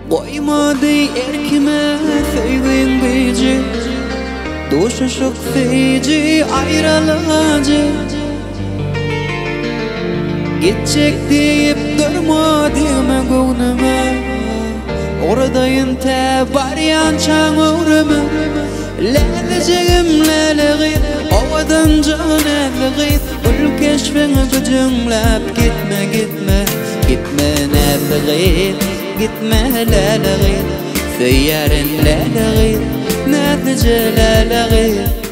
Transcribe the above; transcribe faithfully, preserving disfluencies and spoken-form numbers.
Koymadı erkime feydin gücü, doşuşuk feyci ayrılacı. Gidecek deyip durmadıma gönlüme, oradayın te baryan çan uğrıma. Leleceğim leleğit, ovadan caneleğit, ul keşfine gücünlep gitme gitme, gitme neleğit, gitme leleğit, seyyarın leleğit, netice leleğit.